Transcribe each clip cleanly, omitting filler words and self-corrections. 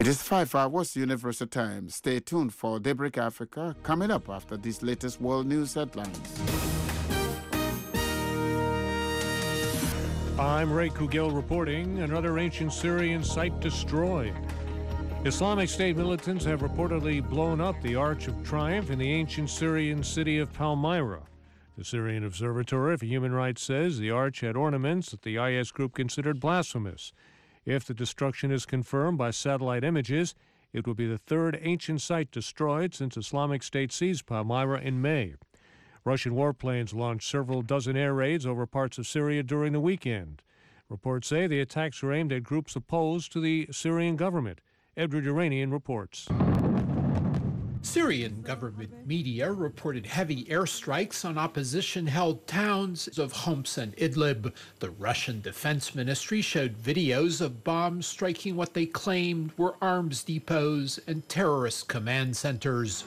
It is 5 hours Universal Time. Stay tuned for Daybreak Africa coming up after these latest world news headlines. I'm Ray Kugel reporting. Another ancient Syrian site destroyed. Islamic State militants have reportedly blown up the Arch of Triumph in the ancient Syrian city of Palmyra. The Syrian Observatory for Human Rights says the arch had ornaments that the IS group considered blasphemous. If the destruction is confirmed by satellite images, it will be the third ancient site destroyed since Islamic State seized Palmyra in May. Russian warplanes launched several dozen air raids over parts of Syria during the weekend. Reports say the attacks were aimed at groups opposed to the Syrian government. Edward Uranian reports. Syrian government media reported heavy airstrikes on opposition-held towns of Homs and Idlib. The Russian Defense Ministry showed videos of bombs striking what they claimed were arms depots and terrorist command centers.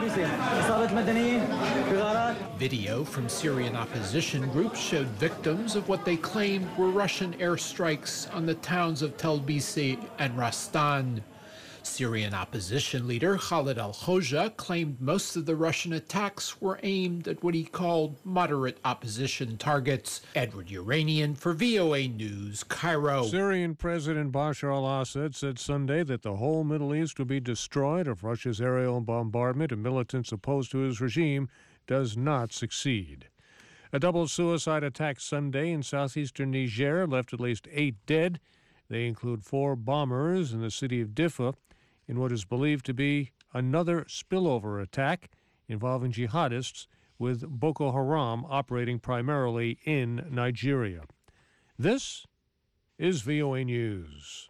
Video from Syrian opposition groups showed victims of what they claimed were Russian airstrikes on the towns of Tel Bisi and Rastan. Syrian opposition leader Khalid al-Khoja claimed most of the Russian attacks were aimed at what he called moderate opposition targets. Edward Uranian for VOA News, Cairo. Syrian President Bashar al-Assad said Sunday that the whole Middle East would be destroyed if Russia's aerial bombardment of militants opposed to his regime does not succeed. A double suicide attack Sunday in southeastern Niger left at least 8 dead. They include 4 bombers in the city of Diffa in what is believed to be another spillover attack involving jihadists with Boko Haram operating primarily in Nigeria. This is VOA News.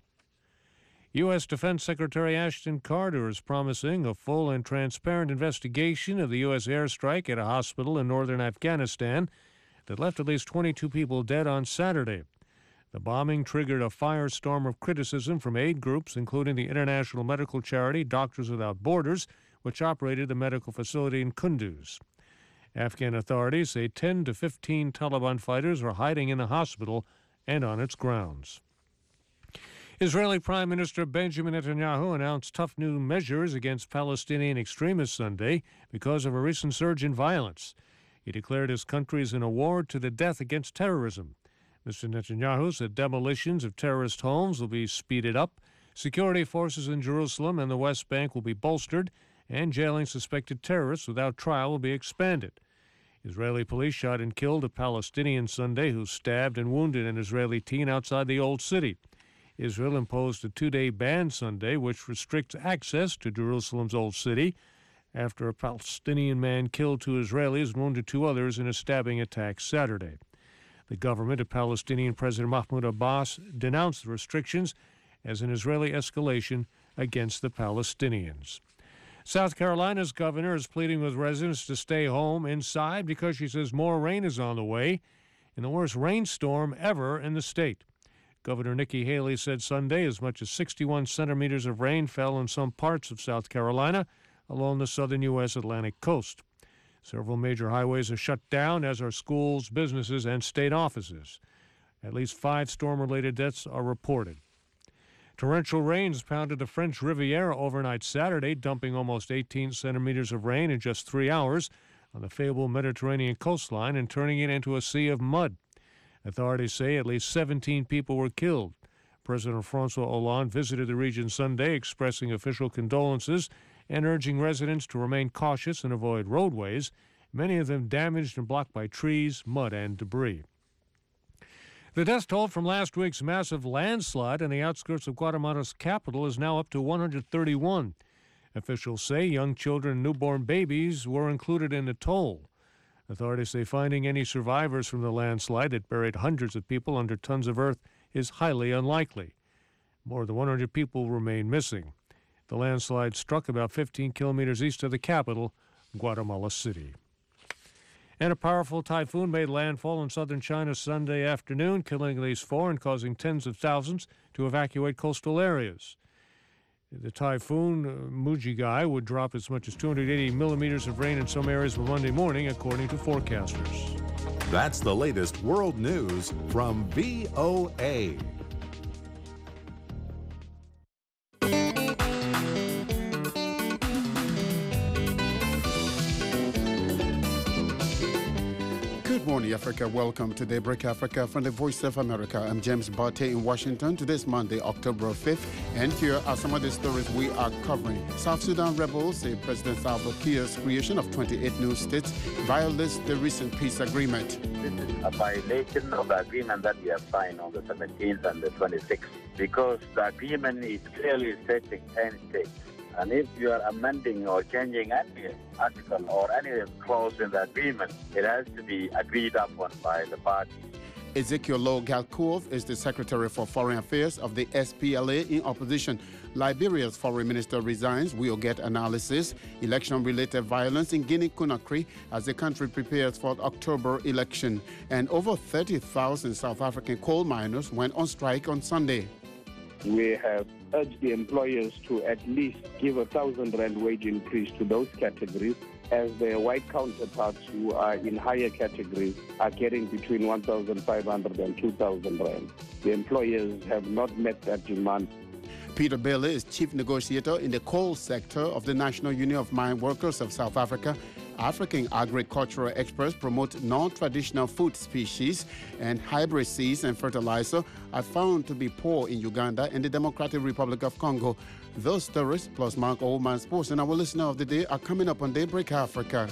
U.S. Defense Secretary Ashton Carter is promising a full and transparent investigation of the U.S. airstrike at a hospital in northern Afghanistan that left at least 22 people dead on Saturday. The bombing triggered a firestorm of criticism from aid groups, including the international medical charity Doctors Without Borders, which operated the medical facility in Kunduz. Afghan authorities say 10 to 15 Taliban fighters are hiding in the hospital and on its grounds. Israeli Prime Minister Benjamin Netanyahu announced tough new measures against Palestinian extremists Sunday because of a recent surge in violence. He declared his country is in a war to the death against terrorism. Mr. Netanyahu said demolitions of terrorist homes will be speeded up, security forces in Jerusalem and the West Bank will be bolstered, and jailing suspected terrorists without trial will be expanded. Israeli police shot and killed a Palestinian Sunday who stabbed and wounded an Israeli teen outside the Old City. Israel imposed a 2-day ban Sunday, which restricts access to Jerusalem's Old City, after a Palestinian man killed 2 Israelis and wounded 2 others in a stabbing attack Saturday. The government of Palestinian President Mahmoud Abbas denounced the restrictions as an Israeli escalation against the Palestinians. South Carolina's governor is pleading with residents to stay home inside because she says more rain is on the way in the worst rainstorm ever in the state. Governor Nikki Haley said Sunday as much as 61 centimeters of rain fell in some parts of South Carolina along the southern U.S. Atlantic coast. Several major highways are shut down, as are schools, businesses, and state offices. At least 5 storm-related deaths are reported. Torrential rains pounded the French Riviera overnight Saturday, dumping almost 18 centimeters of rain in just 3 hours on the fabled Mediterranean coastline and turning it into a sea of mud. Authorities say at least 17 people were killed. President François Hollande visited the region Sunday, expressing official condolences and urging residents to remain cautious and avoid roadways, many of them damaged and blocked by trees, mud, and debris. The death toll from last week's massive landslide in the outskirts of Guatemala's capital is now up to 131. Officials say young children and newborn babies were included in the toll. Authorities say finding any survivors from the landslide that buried hundreds of people under tons of earth is highly unlikely. More than 100 people remain missing. The landslide struck about 15 kilometers east of the capital, Guatemala City. And a powerful typhoon made landfall in southern China Sunday afternoon, killing at least 4 and causing tens of thousands to evacuate coastal areas. The typhoon, Mujigai, would drop as much as 280 millimeters of rain in some areas by Monday morning, according to forecasters. That's the latest world news from VOA. morning, Africa. Welcome to Daybreak Africa from the Voice of America. I'm James Barté in Washington. Today's Monday, October 5th. And here are some of the stories we are covering. South Sudan rebels say President Salva Kiir's creation of 28 new states violates the recent peace agreement. This is a violation of the agreement that we have signed on the 17th and the 26th, because the agreement is clearly stating 10 states. And if you are amending or changing any article or any clause in the agreement, it has to be agreed upon by the parties. Ezekiel Lo Galkuov is the Secretary for Foreign Affairs of the SPLA in opposition. Liberia's foreign minister resigns. We'll get analysis. Election-related violence in Guinea-Conakry as the country prepares for the October election. And over 30,000 South African coal miners went on strike on Sunday. We have urged the employers to at least give R1,000 wage increase to those categories, as their white counterparts who are in higher categories are getting between 1,500 and 2,000 rand. The employers have not met that demand. Peter Bailey is chief negotiator in the coal sector of the National Union of Mine Workers of South Africa. African agricultural experts promote non-traditional food species, and hybrid seeds and fertilizer are found to be poor in Uganda and the Democratic Republic of Congo. Those stories, plus Mark Oldman Sports and our listener of the day, are coming up on Daybreak Africa.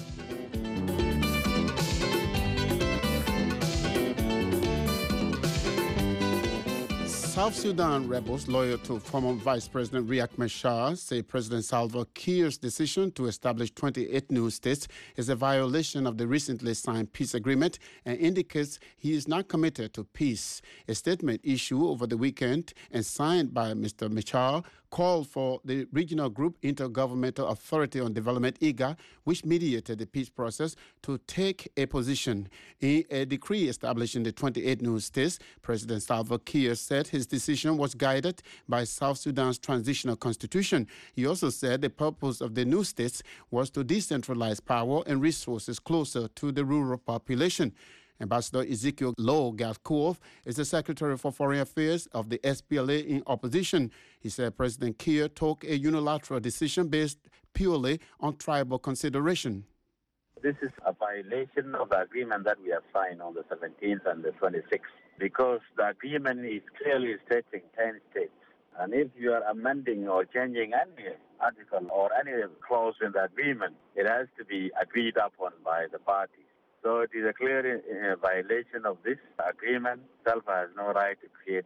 South Sudan rebels loyal to former Vice President Riek Machar say President Salva Kiir's decision to establish 28 new states is a violation of the recently signed peace agreement and indicates he is not committed to peace. A statement issued over the weekend and signed by Mr. Machar called for the Regional Group Intergovernmental Authority on Development, IGA, which mediated the peace process, to take a position. In a decree establishing the 28 new states, President Salva Kiir said his decision was guided by South Sudan's transitional constitution. He also said the purpose of the new states was to decentralize power and resources closer to the rural population. Ambassador Ezekiel Lo Galkuov is the Secretary for Foreign Affairs of the SPLA in opposition. He said President Kiir took a unilateral decision based purely on tribal consideration. This is a violation of the agreement that we have signed on the 17th and the 26th, because the agreement is clearly stating 10 states. And if you are amending or changing any article or any clause in the agreement, it has to be agreed upon by the parties. So it is a clear violation of this agreement. SALVA has no right to create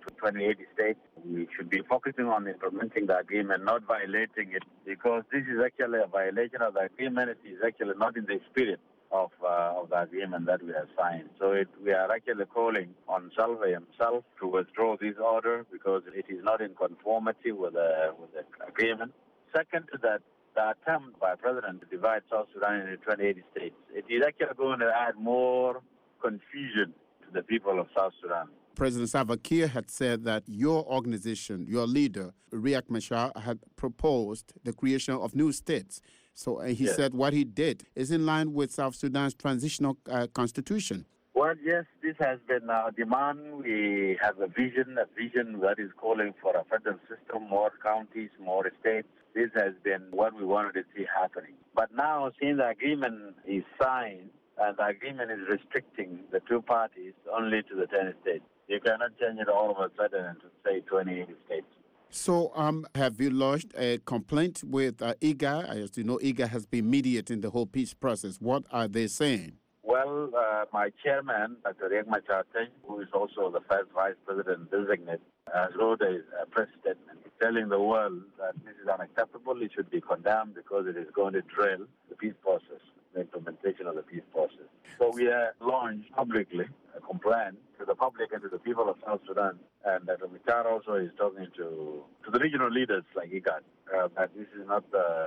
28 states. We should be focusing on implementing the agreement, not violating it, because this is actually a violation of the agreement. It is actually not in the spirit of the agreement that we have signed. So we are actually calling on Salva himself to withdraw this order because it is not in conformity with the agreement. Second to that, the attempt by President to divide South Sudan into 28 states, it is actually going to add more confusion to the people of South Sudan. President Salva Kiir had said that your organization, your leader, Riek Machar, had proposed the creation of new states. So he said what he did is in line with South Sudan's transitional constitution. Well, yes, this has been our demand. We have a vision that is calling for a federal system, more counties, more states. This has been what we wanted to see happening. But now, since the agreement is signed, and the agreement is restricting the two parties only to the 10 states, you cannot change it all of a sudden to say 28 states. So have you lodged a complaint with IGA? As you know, IGA has been mediating the whole peace process. What are they saying? Well, my chairman, Dr. Riek Machar, who is also the first vice president designate, wrote a press statement telling the world that this is unacceptable. It should be condemned because it is going to derail the peace process, the implementation of the peace process. So we launched publicly a complaint to the public and to the people of South Sudan. And Dr. Machar also is talking to the regional leaders like IGAD that this is not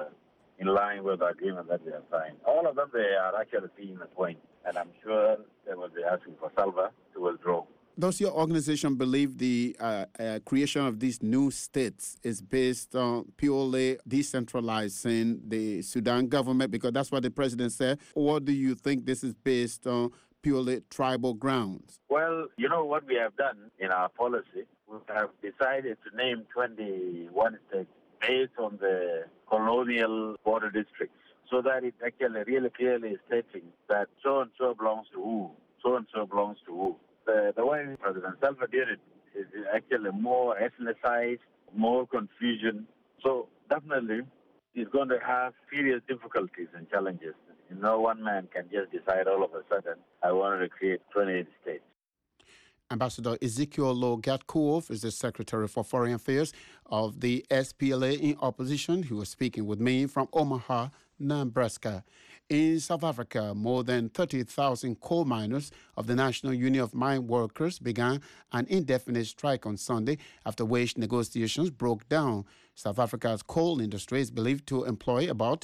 in line with the agreement that we have signed. All of them, they are actually seeing the point, and I'm sure they will be asking for Salva to withdraw. Does your organization believe the creation of these new states is based on purely decentralizing the Sudan government? Because that's what the president said. Or do you think this is based on purely tribal grounds? Well, you know what we have done in our policy? We have decided to name 21 states based on the colonial border districts, so that it actually really clearly is stating that so-and-so belongs to who. so-and-so belongs to who. The way President Salva did it is actually more ethnicized, more confusion. So definitely he's going to have serious difficulties and challenges. No one man can just decide all of a sudden, I want to create 28 states. Ambassador Ezekiel Lo-Gatkuoth is the Secretary for Foreign Affairs of the SPLA in opposition. He was speaking with me from Omaha, Nebraska. In South Africa, more than 30,000 coal miners of the National Union of Mine Workers began an indefinite strike on Sunday after wage negotiations broke down. South Africa's coal industry is believed to employ about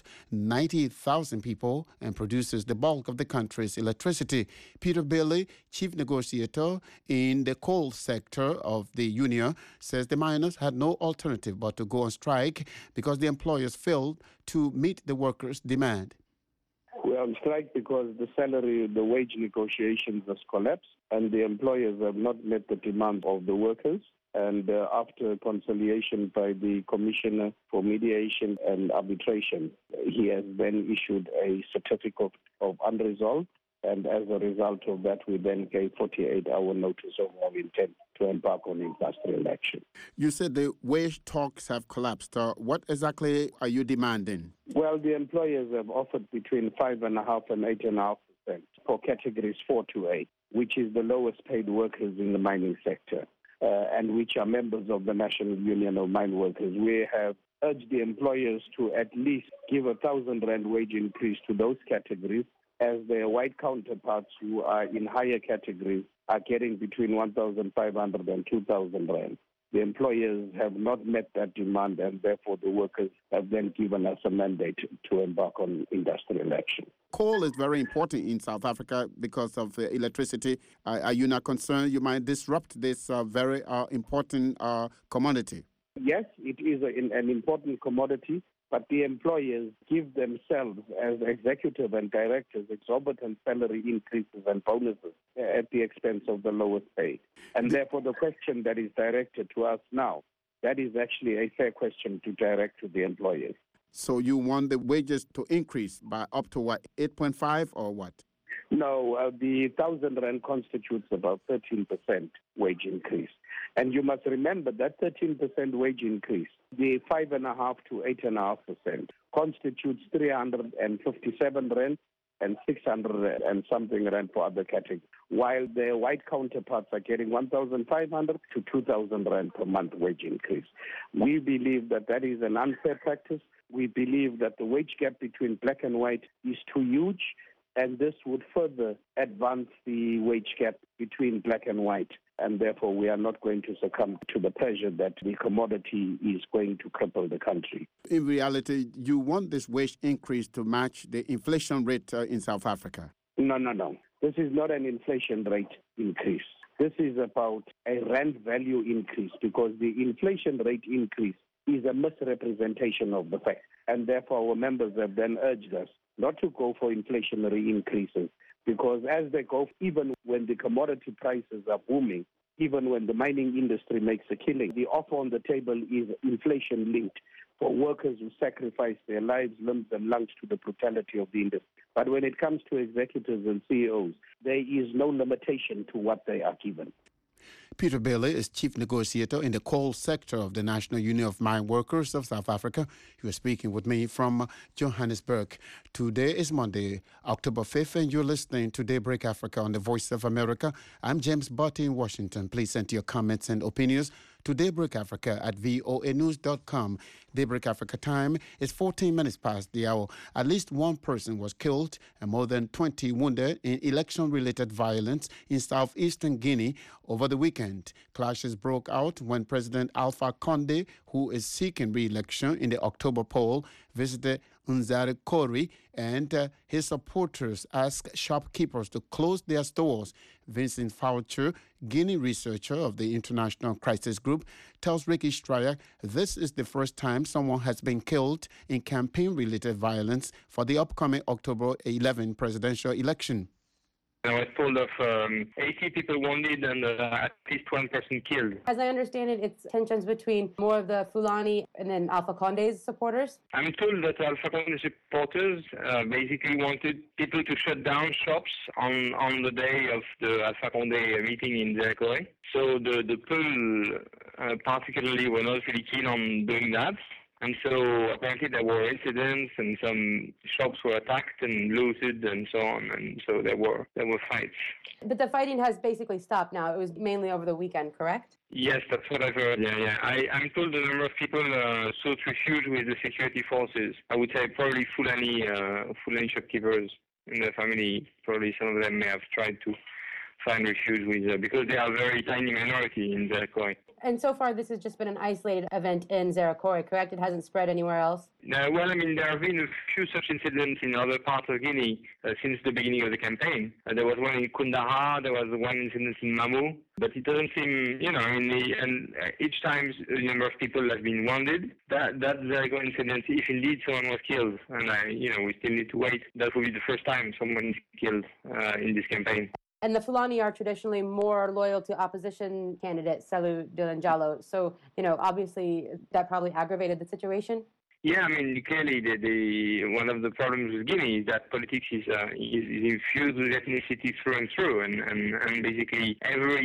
90,000 people and produces the bulk of the country's electricity. Peter Bailey, chief negotiator in the coal sector of the union, says the miners had no alternative but to go on strike because the employers failed to meet the workers' demand. We're on strike because the wage negotiations has collapsed and the employers have not met the demand of the workers. And after conciliation by the Commissioner for Mediation and Arbitration, he has then issued a certificate of unresolved. And as a result of that, we then gave 48-hour notice of our intent to embark on industrial action. You said the wage talks have collapsed. What exactly are you demanding? Well, the employers have offered between 5.5% and 8.5% for categories 4 to 8, which is the lowest paid workers in the mining sector, and which are members of the National Union of Mine Workers. We have urged the employers to at least give 1,000 rand wage increase to those categories, as their white counterparts who are in higher categories are getting between 1,500 and 2,000 rand. The employers have not met that demand, and therefore the workers have then given us a mandate to embark on industrial action. Coal is very important in South Africa because of electricity. Are you not concerned you might disrupt this very important commodity? Yes, it is an important commodity, but the employers give themselves as executive and directors exorbitant salary increases and bonuses at the expense of the lowest paid. And therefore the question that is directed to us now, that is actually a fair question to direct to the employers. So you want the wages to increase by up to what, 8.5 or what? No, the 1,000 rand constitutes about 13% wage increase. And you must remember that 13% wage increase, the 5.5% to 8.5%, constitutes 357 rand and 600 and something rand for other categories, while their white counterparts are getting 1,500 to 2,000 rand per month wage increase. We believe that that is an unfair practice. We believe that the wage gap between black and white is too huge, and this would further advance the wage gap between black and white. And therefore, we are not going to succumb to the pressure that the commodity is going to cripple the country. In reality, you want this wage increase to match the inflation rate in South Africa? No. This is not an inflation rate increase. This is about a rand value increase, because the inflation rate increase is a misrepresentation of the fact. And therefore, our members have then urged us not to go for inflationary increases, because as they go, even when the commodity prices are booming, even when the mining industry makes a killing, the offer on the table is inflation-linked for workers who sacrifice their lives, limbs, and lungs to the brutality of the industry. But when it comes to executives and CEOs, there is no limitation to what they are given. Peter Bailey is chief negotiator in the coal sector of the National Union of Mine Workers of South Africa. He was speaking with me from Johannesburg. Today is Monday, October 5th, and you're listening to Daybreak Africa on the Voice of America. I'm James Butty in Washington. Please send your comments and opinions to Daybreak Africa at voanews.com. Daybreak Africa time is 14 minutes past the hour. At least one person was killed and more than 20 wounded in election-related violence in southeastern Guinea over the weekend. Clashes broke out when President Alpha Condé, who is seeking re-election in the October poll, visited Nzarikori, and his supporters asked shopkeepers to close their stores. Vincent Faucher, Guinea researcher of the International Crisis Group, tells Ricky Stryer this is the first time someone has been killed in campaign-related violence for the upcoming October 11 presidential election. I was told of 80 people wounded and at least one person killed. As I understand it, it's tensions between more of the Fulani and then Alpha Conde's supporters? I'm told that Alpha Conde supporters basically wanted people to shut down shops on the day of the Alpha Conde meeting in Zérakore. So the Peul particularly were not really keen on doing that. And so apparently there were incidents and some shops were attacked and looted and so on. And so there were fights. But the fighting has basically stopped now. It was mainly over the weekend, correct? Yes, that's what I've heard. Yeah. I'm told the number of people sought refuge with the security forces. I would say probably Fulani shopkeepers and their family. Probably some of them may have tried to find refuge with because they are a very tiny minority in Zérakore. And so far, this has just been an isolated event in Zérakore, correct? It hasn't spread anywhere else? Well, I mean, there have been a few such incidents in other parts of Guinea since the beginning of the campaign. There was one in Koundara, there was one incident in Mamou, but it doesn't seem, and each time a number of people have been wounded. That Zérakore incident, if indeed someone was killed, and we still need to wait, that will be the first time someone is killed in this campaign. And the Fulani are traditionally more loyal to opposition candidate Cellou Dalein Diallo. So, obviously that probably aggravated the situation. Yeah, I mean, clearly one of the problems with Guinea is that politics is infused with ethnicity through and through, and basically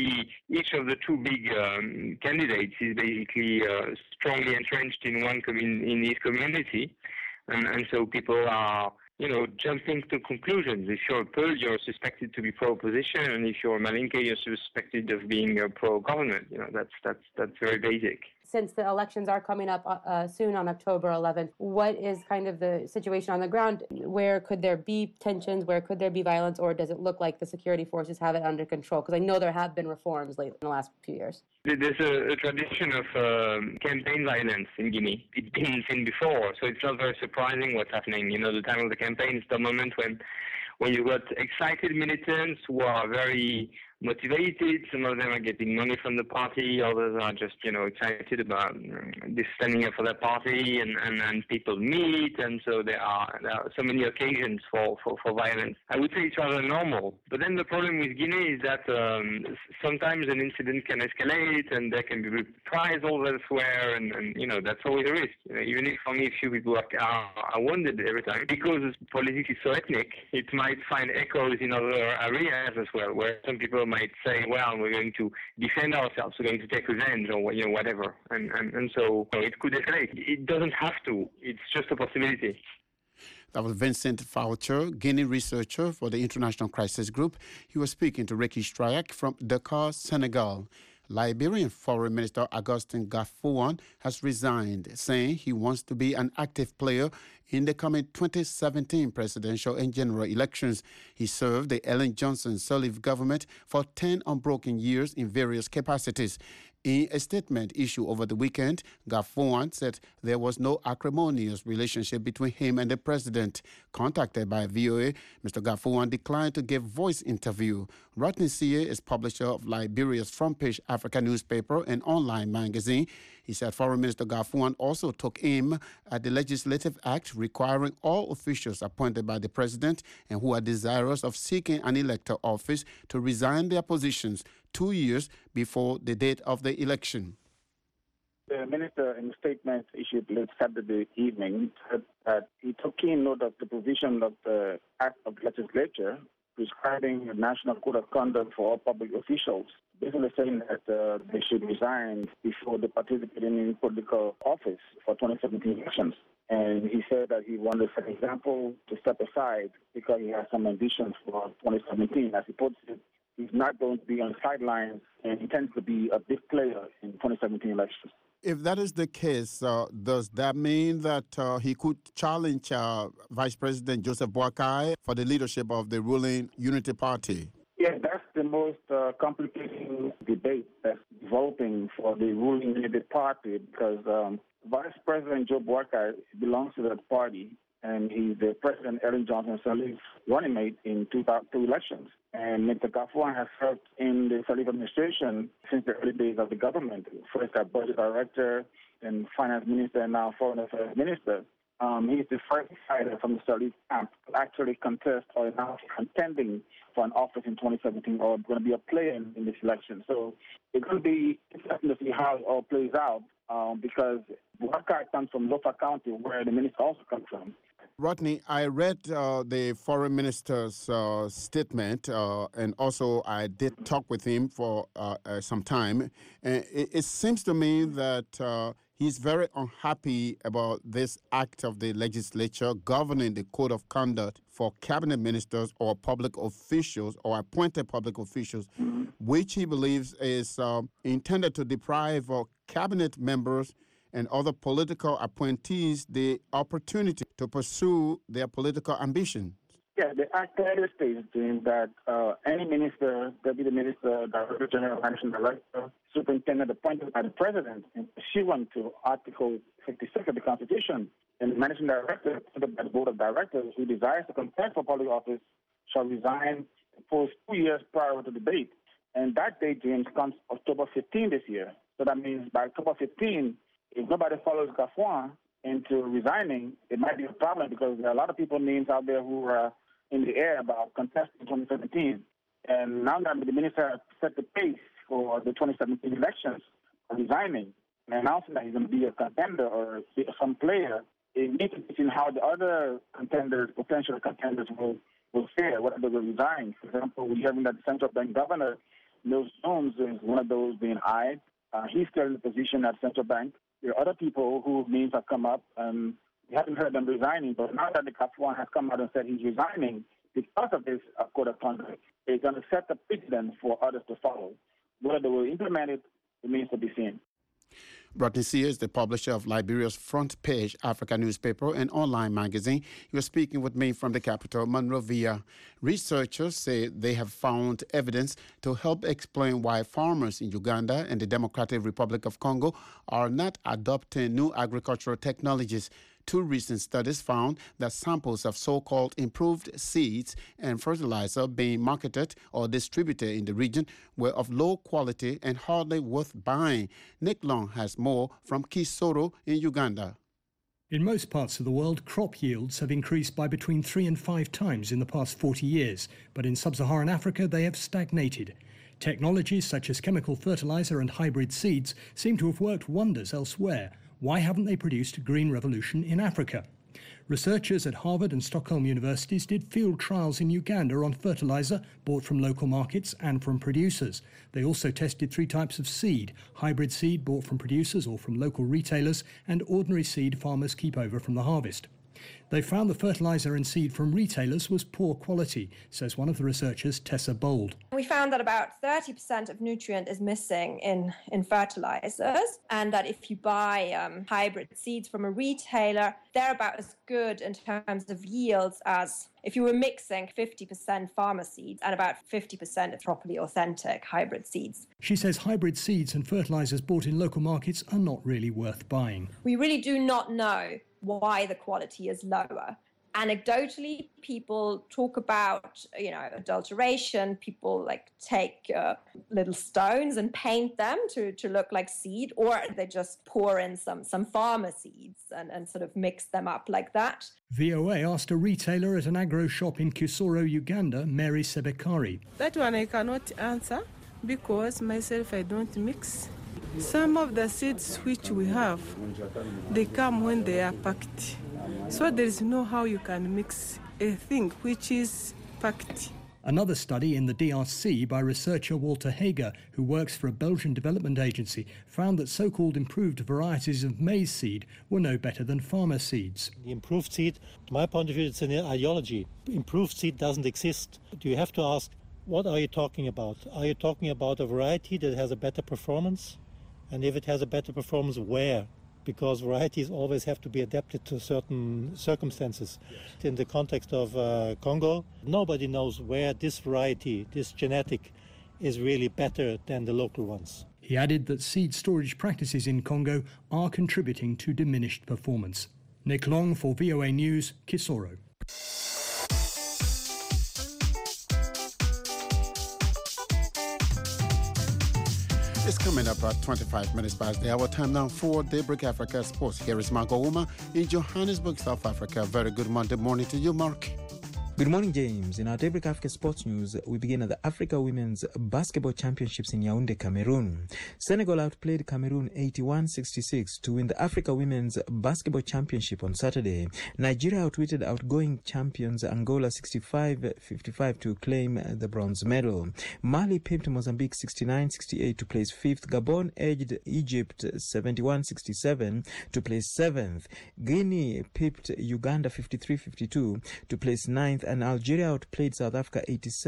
each of the two big candidates is basically strongly entrenched in in his community, and so people are jumping to conclusions. If you're a Peul, you're suspected to be pro-opposition, and if you're a Malinke, you're suspected of being pro-government. That's very basic. Since the elections are coming up soon on October 11th, what is kind of the situation on the ground? Where could there be tensions? Where could there be violence? Or does it look like the security forces have it under control? Because I know there have been reforms lately in the last few years. There's a tradition of campaign violence in Guinea. It's been seen before, so it's not very surprising what's happening. The time of the campaign is the moment when you've got excited militants who are very motivated. Some of them are getting money from the party. Others are just, excited about this standing up for their party, and people meet. And so there are so many occasions for violence. I would say it's rather normal. But then the problem with Guinea is that sometimes an incident can escalate and there can be reprisals elsewhere. And that's always a risk. Even if only a few people are wounded every time. Because politics is so ethnic, it might find echoes in other areas as well, where some people might say, well, we're going to defend ourselves, we're going to take revenge, or whatever, and so it could escalate. It doesn't have to. It's just a possibility. That was Vincent Foucher, Guinea researcher for the International Crisis Group. He was speaking to Ricky Strayak from Dakar, Senegal. Liberian Foreign Minister Augustin Garfouane has resigned, saying he wants to be an active player in the coming 2017 presidential and general elections. He served the Ellen Johnson Sirleaf government for 10 unbroken years in various capacities. In a statement issued over the weekend, Garfouane said there was no acrimonious relationship between him and the president. Contacted by VOA, Mr. Garfouane declined to give voice interview. Rodney Sie is publisher of Liberia's Front Page Africa newspaper and online magazine. He said Foreign Minister Garfouane also took aim at the Legislative Act requiring all officials appointed by the president and who are desirous of seeking an elected office to resign their positions 2 years before the date of the election. The minister, in a statement issued late Saturday evening, said that he took keen note of the provision of the Act of Legislature prescribing a national code of conduct for all public officials, basically saying that they should resign before they participate in political office for 2017 elections. And he said that he wanted, for example, to step aside because he has some ambitions for 2017. As he puts it, he's not going to be on the sidelines and intends to be a big player in 2017 elections. If that is the case, does that mean that he could challenge Vice President Joseph Boakai for the leadership of the ruling Unity Party? Yeah, that's the most complicating debate that's developing for the ruling Unity Party because Vice President Joe Boakai belongs to that party, and he's the President Ellen Johnson Sirleaf running mate in two elections. And Mr. Garfouane has served in the Sirleaf administration since the early days of the government. First as budget director, then finance minister, and now foreign affairs minister. He's the first fighter from the Sirleaf camp to actually contest or now contending for an office in 2017 or going to be a player in this election. So it's going to be interesting to see how it all plays out because Boubacar comes from Lofa County, where the minister also comes from. Rodney, I read the foreign minister's statement, and also I did talk with him for some time. And it seems to me that he's very unhappy about this act of the legislature governing the code of conduct for cabinet ministers or public officials or appointed public officials, which he believes is intended to deprive cabinet members and other political appointees the opportunity to pursue their political ambitions. Yeah, the Act clearly states that any minister, deputy minister, director general, managing director, superintendent appointed by the president in pursuant to Article 56 of the Constitution, and the managing director appointed by the board of directors who desires to contest for public office shall resign for 2 years prior to the date. And that date, James, comes October 15 this year. So that means by October 15, if nobody follows Gafuan into resigning, it might be a problem because there are a lot of people names out there who are in the air about contesting 2017. And now that the minister has set the pace for the 2017 elections, resigning and announcing that he's going to be a contender or some player, it needs to be seen how the other contenders, potential contenders, will fare, whether they will resign. For example, we're hearing that the central bank governor, Mills Jones, is one of those being eyed. He's still in the position at central bank. There are other people whose names have come up, and we haven't heard them resigning. But now that the Gafuan has come out and said he's resigning because of this code of conduct, it's going to set the precedent for others to follow. Whether they will implement it remains to be seen. Rodney Sears is the publisher of Liberia's Front Page Africa newspaper and online magazine. He was speaking with me from the capital, Monrovia. Researchers say they have found evidence to help explain why farmers in Uganda and the Democratic Republic of Congo are not adopting new agricultural technologies. Two recent studies found that samples of so-called improved seeds and fertilizer being marketed or distributed in the region were of low quality and hardly worth buying. Nick Long has more from Kisoro in Uganda. In most parts of the world, crop yields have increased by between 3 and 5 times in the past 40 years, but in sub-Saharan Africa they have stagnated. Technologies such as chemical fertilizer and hybrid seeds seem to have worked wonders elsewhere. Why haven't they produced a green revolution in Africa? Researchers at Harvard and Stockholm universities did field trials in Uganda on fertilizer bought from local markets and from producers. They also tested 3 types of seed: hybrid seed bought from producers or from local retailers, and ordinary seed farmers keep over from the harvest. They found the fertilizer and seed from retailers was poor quality, says one of the researchers, Tessa Bold. We found that about 30% of nutrient is missing in fertilizers, and that if you buy hybrid seeds from a retailer, they're about as good in terms of yields as if you were mixing 50% farmer seeds and about 50% of properly authentic hybrid seeds. She says hybrid seeds and fertilizers bought in local markets are not really worth buying. We really do not know why the quality is lower. Anecdotally, people talk about, adulteration. People take little stones and paint them to look like seed, or they just pour in some farmer seeds and sort of mix them up like that. VOA asked a retailer at an agro shop in Kisoro, Uganda, Mary Sebekari. That one I cannot answer because myself I don't mix. Some of the seeds which we have, they come when they are packed. So there is no how you can mix a thing which is packed. Another study in the DRC by researcher Walter Hager, who works for a Belgian development agency, found that so-called improved varieties of maize seed were no better than farmer seeds. The improved seed, to my point of view, it's an ideology. Improved seed doesn't exist. You have to ask, what are you talking about? Are you talking about a variety that has a better performance? And if it has a better performance, where? Because varieties always have to be adapted to certain circumstances. In the context of Congo, nobody knows where this variety, this genetic, is really better than the local ones. He added that seed storage practices in Congo are contributing to diminished performance. Nick Long for VOA News, Kisoro. It's coming up at 25 minutes past the hour. Time now for Daybreak Africa Sports. Here is Mark Ouma in Johannesburg, South Africa. Very good Monday morning to you, Mark. Good morning, James. In our Daybreak Africa Sports News, we begin at the Africa Women's Basketball Championships in Yaoundé, Cameroon. Senegal outplayed Cameroon 81-66 to win the Africa Women's Basketball Championship on Saturday. Nigeria outwitted outgoing champions Angola 65-55 to claim the bronze medal. Mali pipped Mozambique 69-68 to place 5th. Gabon edged Egypt 71-67 to place 7th. Guinea pipped Uganda 53-52 to place 9th. And Algeria outplayed South Africa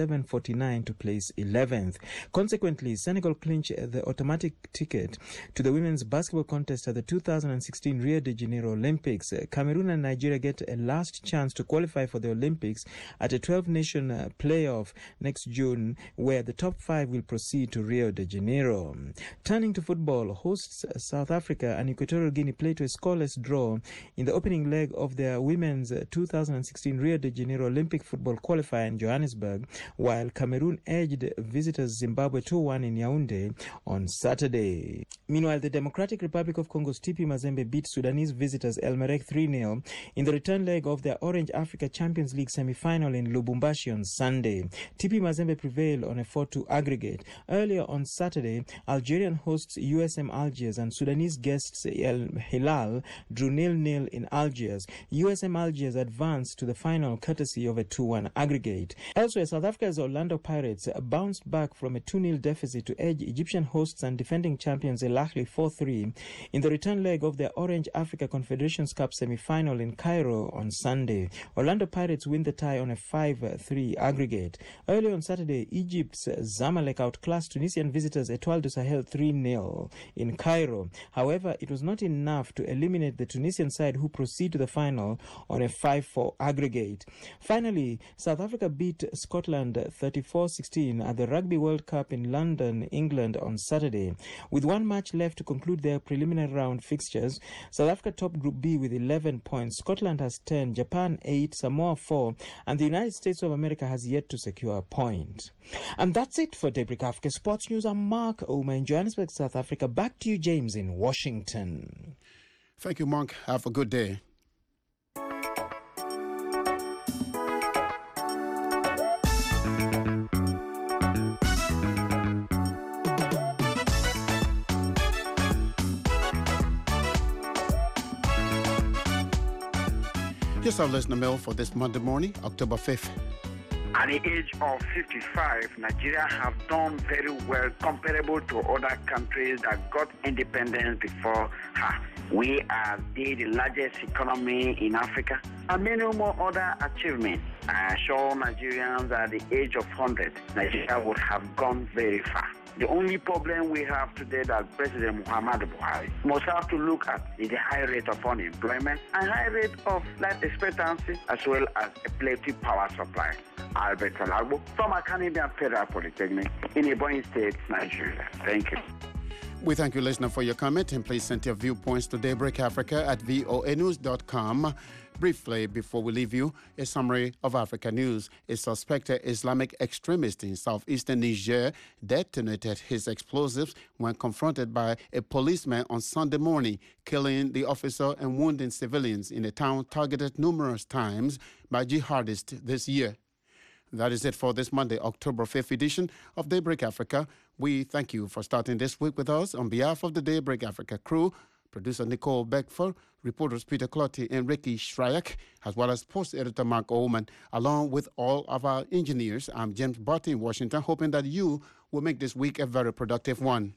87-49 to place 11th. Consequently, Senegal clinched the automatic ticket to the women's basketball contest at the 2016 Rio de Janeiro Olympics. Cameroon and Nigeria get a last chance to qualify for the Olympics at a 12-nation playoff next June, where the top 5 will proceed to Rio de Janeiro. Turning to football, hosts South Africa and Equatorial Guinea played to a scoreless draw in the opening leg of their women's 2016 Rio de Janeiro Olympic football qualifier in Johannesburg, while Cameroon edged visitors Zimbabwe 2-1 in Yaoundé on Saturday. Meanwhile, the Democratic Republic of Congo's TP Mazembe beat Sudanese visitors El Merreikh 3-0 in the return leg of their Orange Africa Champions League semi-final in Lubumbashi on Sunday. TP Mazembe prevailed on a 4-2 aggregate. Earlier on Saturday, Algerian hosts USM Algiers and Sudanese guests El Hilal drew 0-0 in Algiers. USM Algiers advanced to the final courtesy of a 2-1 aggregate. Elsewhere, South Africa's Orlando Pirates bounced back from a 2-0 deficit to edge Egyptian hosts and defending champions El Ahly 4-3 in the return leg of their Orange Africa Confederations Cup semi-final in Cairo on Sunday. Orlando Pirates win the tie on a 5-3 aggregate. Early on Saturday, Egypt's Zamalek outclassed Tunisian visitors Etoile du Sahel 3-0 in Cairo. However, it was not enough to eliminate the Tunisian side, who proceed to the final on a 5-4 aggregate. Finally, South Africa beat Scotland 34-16 at the Rugby World Cup in London, England on Saturday. With one match left to conclude their preliminary round fixtures, South Africa top Group B with 11 points. Scotland has 10, Japan 8, Samoa 4, and the United States of America has yet to secure a point. And that's it for Daybreak Africa Sports News. I'm Mark Ouma in Johannesburg, South Africa. Back to you, James, in Washington. Thank you, Mark. Have a good day. Here's our listener mail for this Monday morning, October 5th. At the age of 55, Nigeria have done very well comparable to other countries that got independence before her. We are the largest economy in Africa, and many more other achievements. I assure Nigerians at the age of 100, Nigeria would have gone very far. The only problem we have today that President Muhammadu Buhari must have to look at is the high rate of unemployment and high rate of life expectancy, as well as a plenty power supply. Albert Olagbo from Academia Federal Polytechnic in Ebonyi State, Nigeria. Thank you. We thank you, listener, for your comment, and please send your viewpoints to Daybreak Africa at voanews.com. Briefly, before we leave you, a summary of Africa news. A suspected Islamic extremist in southeastern Niger detonated his explosives when confronted by a policeman on Sunday morning, killing the officer and wounding civilians in a town targeted numerous times by jihadists this year. That is it for this Monday, October 5th edition of Daybreak Africa. We thank you for starting this week with us. On behalf of the Daybreak Africa crew, producer Nicole Beckford, reporters Peter Clotty and Ricky Shryak, as well as post editor Mark Oman, along with all of our engineers. I'm James Barty in Washington, hoping that you will make this week a very productive one.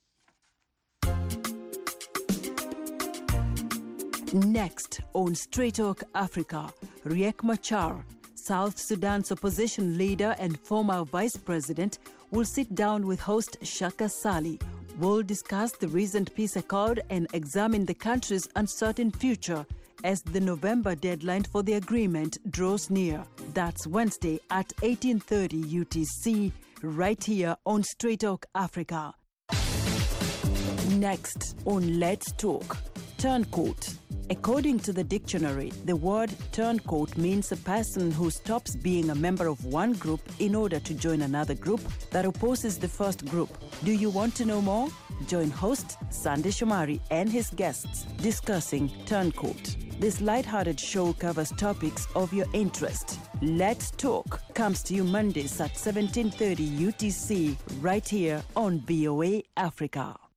Next on Straight Talk Africa, Riek Machar, South Sudan's opposition leader and former vice president, will sit down with host Shaka Sali. We'll discuss the recent peace accord and examine the country's uncertain future as the November deadline for the agreement draws near. That's Wednesday at 18:30 UTC, right here on Straight Talk Africa. Next on Let's Talk, Turncoat. According to the dictionary, the word turncoat means a person who stops being a member of one group in order to join another group that opposes the first group. Do you want to know more? Join host Sandy Shomari and his guests discussing turncoat. This light-hearted show covers topics of your interest. Let's Talk comes to you Mondays at 17:30 UTC right here on VOA Africa.